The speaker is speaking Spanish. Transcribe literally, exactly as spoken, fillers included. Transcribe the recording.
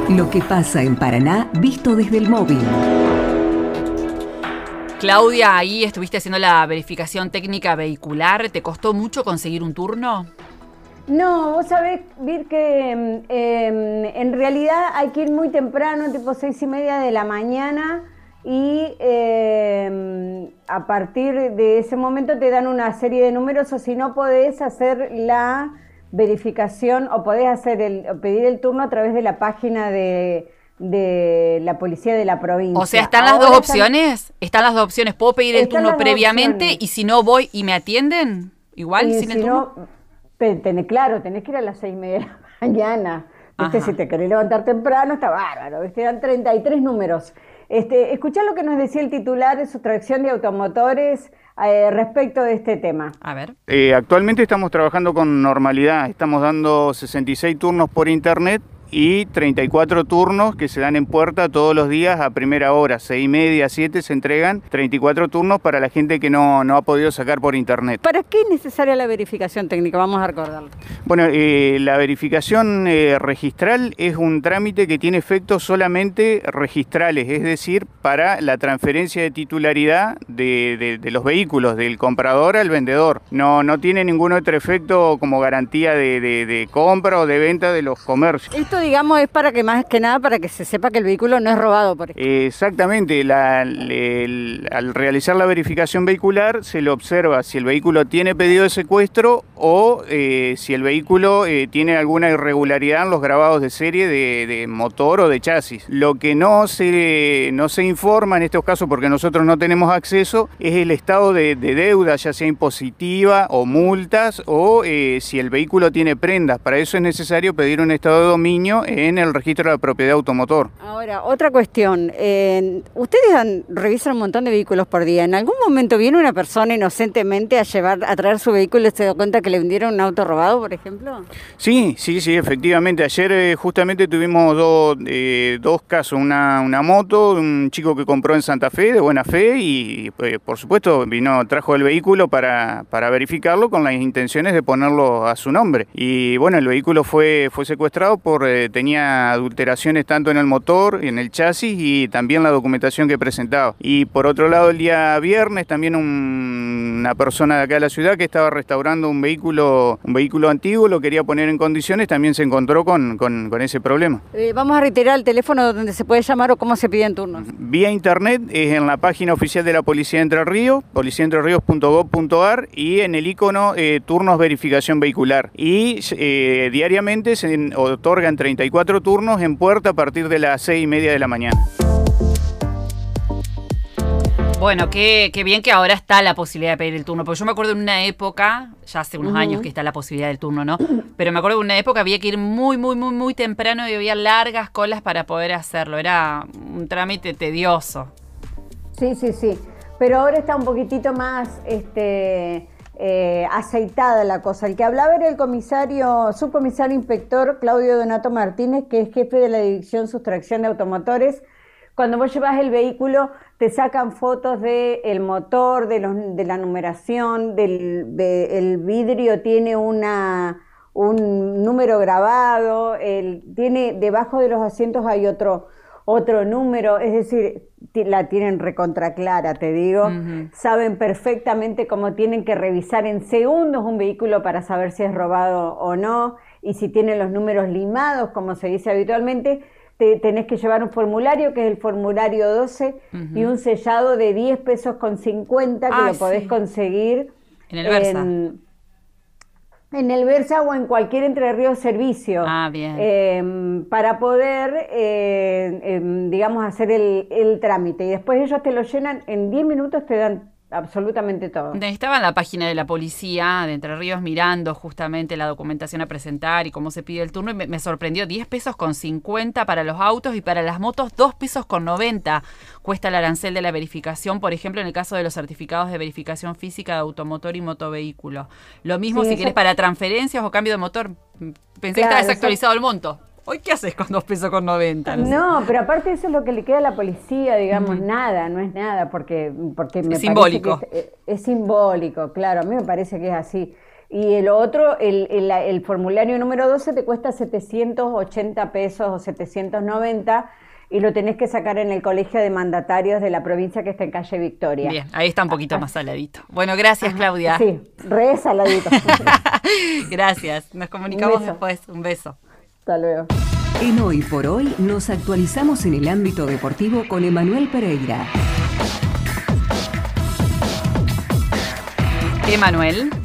Lo que pasa en Paraná, visto desde el móvil. Claudia, ahí estuviste haciendo la verificación técnica vehicular. ¿Te costó mucho conseguir un turno? No, vos sabés, Vir, que eh, en realidad hay que ir muy temprano, tipo seis y media de la mañana, y eh, a partir de ese momento te dan una serie de números, o si no podés hacer la verificación o podés hacer el, o pedir el turno a través de la página de, de la policía de la provincia. O sea, ¿están las Ahora dos están, opciones? ¿Están las dos opciones? ¿Puedo pedir el turno previamente opciones. Y si no voy y me atienden? ¿Igual Y sin si el turno? No, tenés, claro, tenés que ir a las seis y media de la mañana. ¿Viste? Ajá. Si te querés levantar temprano, está bárbaro. ¿Viste? Dan treinta y tres números. Este, escuchá lo que nos decía el titular de sustracción de automotores eh, respecto de este tema. A ver. Eh, actualmente estamos trabajando con normalidad. Estamos dando sesenta y seis turnos por internet y treinta y cuatro turnos que se dan en puerta todos los días a primera hora, seis y media, siete se entregan treinta y cuatro turnos para la gente que no, no ha podido sacar por internet. ¿Para qué es necesaria la verificación técnica? Vamos a recordarlo. Bueno, eh, la verificación eh, registral es un trámite que tiene efectos solamente registrales, es decir, para la transferencia de titularidad de, de, de los vehículos, del comprador al vendedor. No, no tiene ningún otro efecto como garantía de, de, de compra o de venta de los comercios. Esto, digamos, es para que más que nada para que se sepa que el vehículo no es robado, por ejemplo. Exactamente, la, el, al realizar la verificación vehicular se le observa si el vehículo tiene pedido de secuestro o eh, si el vehículo eh, tiene alguna irregularidad en los grabados de serie de, de motor o de chasis. Lo que no se, no se informa en estos casos, porque nosotros no tenemos acceso, es el estado de, de deuda, ya sea impositiva o multas, o eh, si el vehículo tiene prendas. Para eso es necesario pedir un estado de dominio en el registro de propiedad automotor. Ahora, otra cuestión. Eh, ustedes han, revisan un montón de vehículos por día. ¿En algún momento viene una persona inocentemente a llevar, a traer su vehículo y se da cuenta que le vendieron un auto robado, por ejemplo? Sí, sí, sí, efectivamente. Ayer eh, justamente tuvimos dos, eh, dos casos. Una, una moto, un chico que compró en Santa Fe, de buena fe, y eh, por supuesto vino, trajo el vehículo para, para verificarlo con las intenciones de ponerlo a su nombre. Y bueno, el vehículo fue, fue secuestrado por... Eh, tenía adulteraciones tanto en el motor, en el chasis y también la documentación que presentaba. Y por otro lado, el día viernes también un, una persona de acá de la ciudad que estaba restaurando un vehículo, un vehículo antiguo, lo quería poner en condiciones, también se encontró con, con, con ese problema. Eh, vamos a reiterar el teléfono donde se puede llamar o cómo se piden turnos. Vía internet es en la página oficial de la Policía de Entre Ríos, policía entre ríos punto gob punto ar, y en el icono eh, turnos verificación vehicular. Y eh, diariamente se otorgan treinta y cuatro turnos en puerta a partir de las seis y media de la mañana. Bueno, qué, qué bien que ahora está la posibilidad de pedir el turno, porque yo me acuerdo en una época, ya hace unos uh-huh. años que está la posibilidad del turno, ¿no? Pero me acuerdo que en una época había que ir muy, muy, muy, muy temprano y había largas colas para poder hacerlo. Era un trámite tedioso. Sí, sí, sí. Pero ahora está un poquitito más este, eh, aceitada la cosa. El que hablaba era el comisario, subcomisario inspector Claudio Donato Martínez, que es jefe de la División Sustracción de Automotores. Cuando vos llevas el vehículo, te sacan fotos del motor, de, los, de la numeración, del de, el vidrio tiene una, un número grabado, el, tiene, debajo de los asientos hay otro, otro número, es decir, la tienen recontra clara, te digo. Uh-huh. Saben perfectamente cómo tienen que revisar en segundos un vehículo para saber si es robado o no, y si tiene los números limados, como se dice habitualmente. Te, tenés que llevar un formulario, que es el formulario doce, uh-huh. y un sellado de diez pesos con cincuenta, que ah, lo podés sí. conseguir en el Versa. En, en el Versa o en cualquier Entre Ríos servicio. Ah, bien. Eh, para poder, eh, eh, digamos, hacer el, el trámite. Y después ellos te lo llenan, en diez minutos te dan absolutamente todo. Estaba en la página de la policía de Entre Ríos mirando justamente la documentación a presentar y cómo se pide el turno, y me, me sorprendió, diez pesos con cincuenta para los autos, y para las motos dos pesos con noventa cuesta el arancel de la verificación, por ejemplo en el caso de los certificados de verificación física de automotor y motovehículo. Lo mismo sí, si querés para transferencias o cambio de motor. Pensé claro, que estaba desactualizado eso... el monto. ¿Hoy qué haces con dos pesos con noventa? No, no, pero aparte eso es lo que le queda a la policía, digamos, uh-huh. nada, no es nada, porque, porque me es simbólico. Que es, es simbólico, claro, a mí me parece que es así. Y el otro, el, el, el formulario número doce te cuesta setecientos ochenta pesos o setecientos noventa y lo tenés que sacar en el Colegio de Mandatarios de la provincia que está en calle Victoria. Bien, ahí está un poquito más saladito. Bueno, gracias, Claudia. Sí, re saladito. Gracias, nos comunicamos después. Un beso. Hasta luego. En Hoy por Hoy nos actualizamos en el ámbito deportivo con Emanuel Pereira. Emanuel.